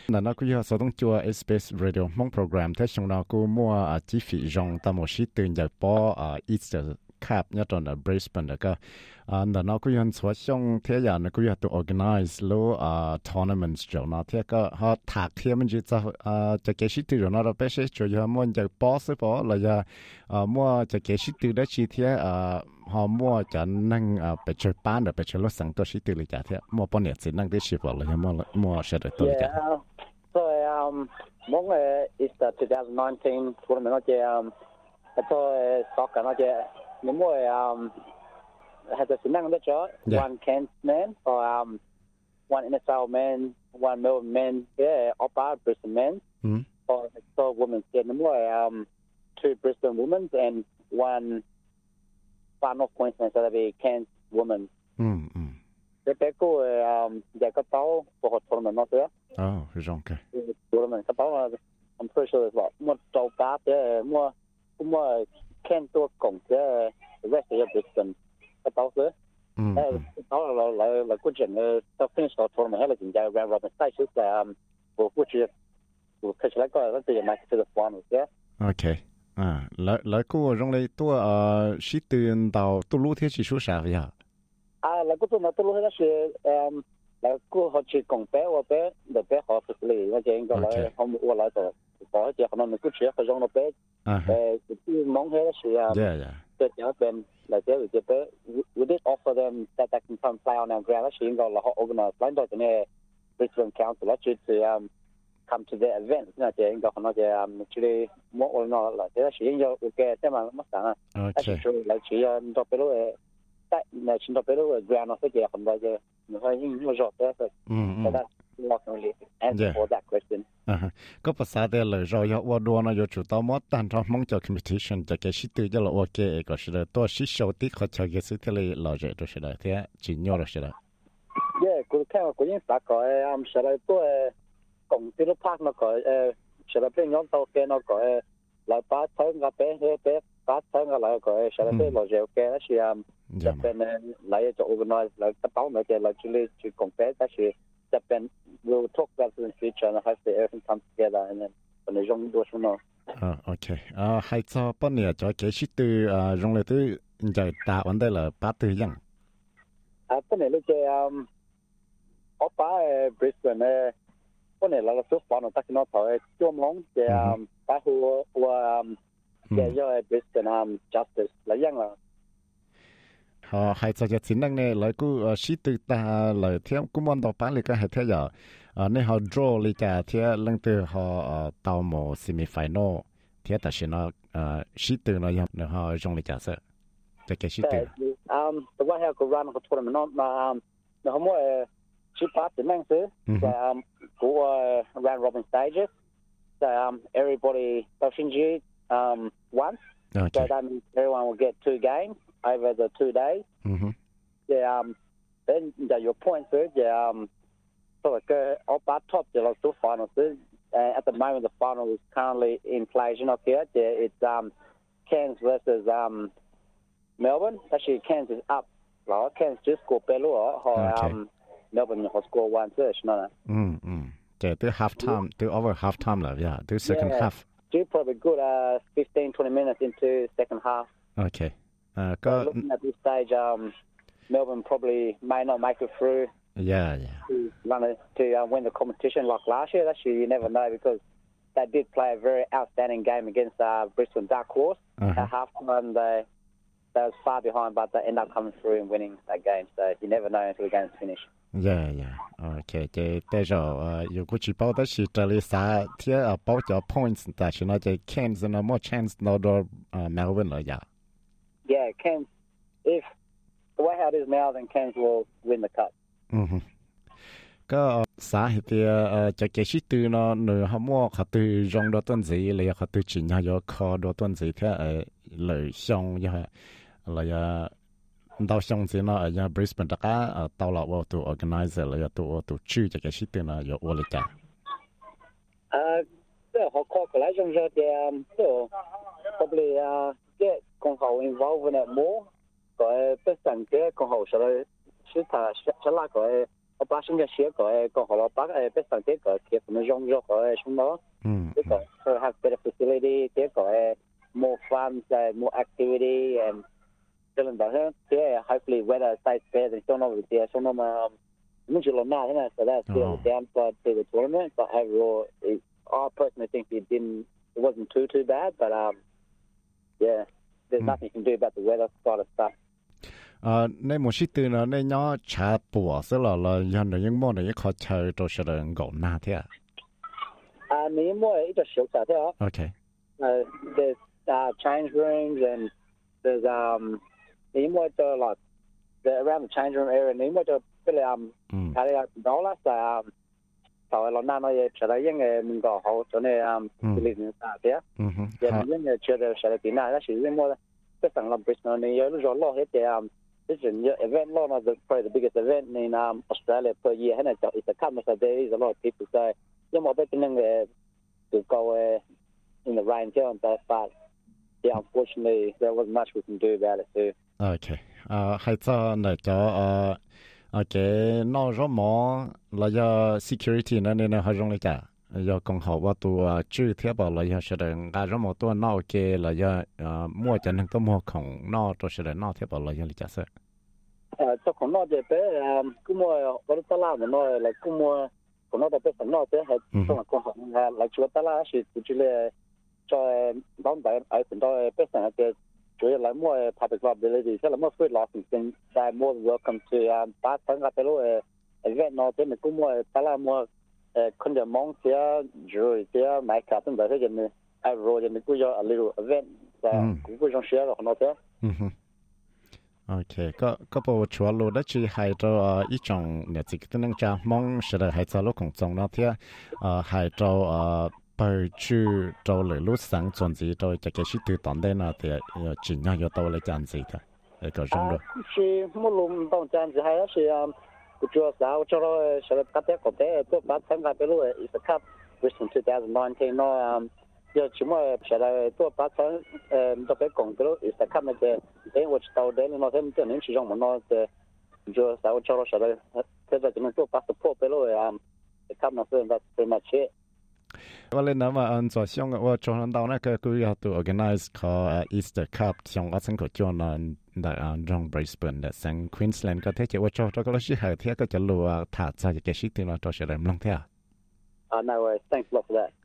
那那个要说动做 SBS Radio 梦 program 在上那个么机费用到么是对着包East Cap 那种的 Brisbane 那个那那个人所想天呀那个要做 organize 了tournaments 就那天个他塔天们就จะเกชิตเราไปเชื่อจะยามจะป้อสิป้อเราจะมัวจะเกชิตได้ชีเทียหอมัวจะนั่งไปเชื่อป้านหรือไปเชื่อรถสังตัวชิตเลยจ้ะเทียมัวป้อนเนี่ยสินั่งได้ชีพอเลยมัวเชื่อตัวจ้ะ So mong is the 2019 tournament nó chơi soccer nó chơi nếu mà has a sinang đó cho one Cairns man or one NSL man, one Melbourne man, Oppa Brisbane man, or so women. Yeah, nếu mà two Brisbane women and one Far North Queensland, so that be Cairns women. Cái bé cô giờ có tàu của tournament nó nữa. Hiểu rồi. Tournament có tàu I'm pretty sure là một tàu cá thế mua Cairnsตัวcổng thế rest of Brisbane có tàu nữa. Tàu là quyết định tàu finish the tournament hay là chính ra round robin stage là của quyết định của cái lại coi là tự make to the finals yeah. Okay. Lại cô trong đây tôi sĩ tuyển tàu tôi lú thế chỉ số sao vậy? Là tôi nói tôi lú thế là là cô họ chỉ cổng bé và bé để bé họ thực lý nó chỉ có lại không qua lại rồi có chỉ họ nói cứ chuyện họ trong nó bé cái mong thế là cái chỗ bên là cái bé we did offer them that they can come play on our ground actually có là họ organize lại đó cho nên Brisbane Council actually to come to the event nó chỉ có họ nói chỉ actually mỗi nó là cái chuyện do ok thế mà mất sáng actually là chỉ cho bé lúc tại là chỉ cho bé lúc ground nó sẽ chỉ còn bao giờ nó hơi như rót thế thôi. So that's not only answer for that question. ก็ภาษาเดียวเลยเราอยากว่าดูนะอยากจุดต่อมอตันเรามองจาก competition จะแค่ชิดตัวจะเราโอเคก็ใช่เลยตัวชิดโชว์ที่เขาจะเกี่ยวกับที่เราจะดูใช่เลยที่จีนยอดใช่เลย Yeah กูแค่ว่ากูยังสักก็ใช่เลยตัวกงที่เราพักนะก็ใช่เลยเป็นย้อนตัวแกนะก็เราป้าเท่ากับเป็นเฮ้เป็นป้าเท่ากับเราก็ใช่เลยเป็นเราจะโอเคแล้วใช่จะเป็นเราจะ organize เราจะต้องเราจะเราจะกงเป็นแต่ใช่จะเป็น we'll talk about it in the future and hopefully everything comes together and then when the young do it now. Okay. Hay cho bọn này cho cái shit từ trong này từ giờ ta vấn đề là bắt từ yang. Bọn này lúc chơi ở Brisbane bọn này là số phận nó tác nó thôi chôm lóng chơi ta hùa chơi cho Brisbane Justice là yang là hay cho cái chính năng này lại cứ shit từ ta lại theo cũng mong đọc bán lại cái hệ theo giờ nên họ draw lại cả theo lần từ họ tàu một semi final theo ta sẽ nó shit từ nó họ trong lại cả sợ cái shit từ the way how could run the tournament nó không có shit part chính năng chứ của round robin stages so everybody touching once so that means everyone will get 2 games over the 2 days. Then your point is so like up at top the like two finals. At the moment the final is currently in play. You know here it's Cairns versus Melbourne. Actually Cairns is up. Right? Cairns just scored below or Melbourne has scored 1 first. No. Okay, the half time, the over half time lah. Yeah, the second half. Do probably good 15-20 minutes into second half. Okay. Looking at this stage, Melbourne probably may not make it through. Yeah. To win the competition like last year. Actually, you never know because they did play a very outstanding game against Brisbane Dark Horse. At halftime, they was far behind, but they ended up coming through and winning that game. So you never know until the game's finished. Yeah. Okay. Cái bây giờ có chỉ bảo đó là这里啥贴包叫 points， 但是呢，这 Cairns 呢 more chance 拿到Melbourne 了呀。 Yeah, Cairns. If the way how it is now, then Cairns will win the cup. ก็สาเหตุจะเกิดชิตือเนาะหนูเขามั่วเขาตือรองดอต้นสีเลยเขาตือจีนเขาอยู่คอดอต้นสีแค่เลยช่องยังเลยดาวช่องสีเนาะยัง Brisbane ตะก้าตาวเราว่าตัว organizer เลยตัวชื่อจะเกิดชิตือเนาะอยู่อะไรกันเขาคอกันแล้วจังจะprobably get 共和 involved in it more ก็เป็นสังเกต共和是来是他是那个我把新嘅寫個河洛巴俾上啲個其實咪用咗個從咯，呢個佢 have better facility， 啲個more fun， more activity，and 可能到時啲 hopefully weather stays better than some of the some of them， 唔知落哪嘅呢？So that's still downside to the tournament, but overall, I personally think it wasn't too bad, but yeah, there's nothing you can do about the weather side of stuff. ในหมู่ชิตือเนาะในย้อชาปัวซะละยันยังมอในขอเชิญตัวเสดงก่อนหน้าเท่านี่มออีก小小เท่า Okay. There's change rooms and there's นี่มอจะlike around the change room area นี่มอจะเป็นอะไรดอลลาร์แต่เราหน้าเราจะได้ยังไงมึงก็เขาจะเนี่ยผลิตเนี่ยเท่าอย่างยังไงเชื่อเดี๋ยวเชื่อปีหน้าแล้วสิ่งที่มอก็สั่งลำบากหน่อยนี่ยังรู้รอให้เจ้าThis is an event, probably the biggest event in Australia per year. And it's a couple of days. A lot of people say, "You might be to go in the rain here and that." But yeah, unfortunately, there wasn't much we can do about it too. Okay. ให้เจ้าหน่อยจ้าokay นอกจากหมอแล้วก็ security นั่นเองนะเขาลงเลยจ้ะ要讲好我ตัวชื่อเทียบ了要是的การรำตัวนอกเก了要มั่วจะนั่งตัวมั่วของนอกตัว是的นอกเทียบ了要理解是ตัวของนอกจะเป็นกูมั่ววันตลาดมันน้อยแล้วกูมั่วของนอกจะเป็นนอกจะให้ตัวของของแล้วชัวตลาด是就เลย在当地ไอ้คนตัวเป็นสิ่งที่主要嚟มั่ว public liability 即係มั่ว free licensing แต่ more welcome to บ้านทั้งกับเป็นรู้event นอกจะเป็นกูมั่วตลาดมั่วคนจะมองเสียจุดเสียไม่ขาดตั้งแต่ที่จะมีไอ้โรจะมีกูจะ a little event แต่กูจะเชื่อเราคนนั้นเถอะโอเคก็พอชัวร์รู้ได้ชื่อให้เราอีจงเนี่ยจิกตั้งจะมองเสด็จให้เจ้าลูกของจงเนาะที่ให้เราไปชื่อเราเลยรู้สังส่วนที่เราจะเกิดชื่อตอนได้นะที่จริงๆ要到来这样子的ก็จงเลย是没路当这样子还是กูจะสาวจะรอเสด็จกับเด็กกับเด็กตัวบัตรทั้งกับไปรู้อีสครับ Brisbane 2019เนาะเดี๋ยวชิมว่าเสด็จตัวบัตรทั้งตัวไปกงไปรู้อีสครับมันจะเดี๋ยวว่าจะเอาเดี๋ยวเราเห็นตัวนี้ชิจงมันเนาะจะจะสาวจะรอเสด็จเสด็จจะมันตัวบัตรพวกไปรู้ครับนั่นคือแบบเป็นมาเช่ว่าเล่นน้ำอันส่วนช่วงว่าช่วงนั้นก็คืออยากตัว organize เขา Easter Cup ช่วงอันสังกัดจวนนั้นได้รอง Brisbane แต่สัง Queensland ก็เท่าว่าช่วงก็รู้สึกเที่ยวก็จะรู้ว่าถ้าจะเกิดสิ่งที่เราจะเริ่มลงเที่ยว No worries. Thanks a lot for that.